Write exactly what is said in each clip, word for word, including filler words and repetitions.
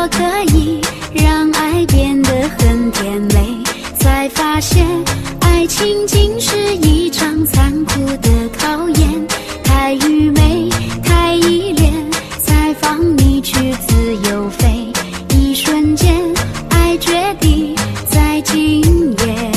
我可以让爱变得很甜美，才发现爱情竟是一场残酷的考验。太愚昧，太依恋，才放你去自由飞。一瞬间，爱决定在今夜。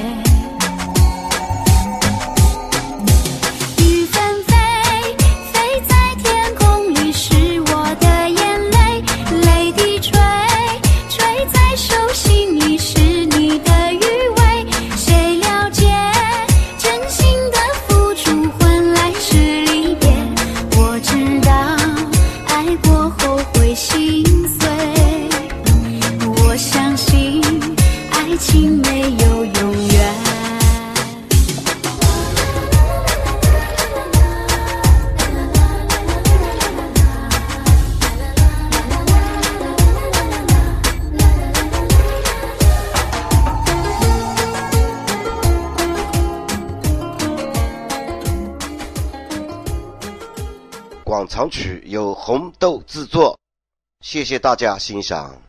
雨纷飞，飞在天空里是我的眼泪，泪滴垂，垂在手心里是你的余味。谁了解真心的付出换来是离别？我知道爱过后会心碎，我相信爱情没有永远。 广场曲由红豆制作，谢谢大家欣赏。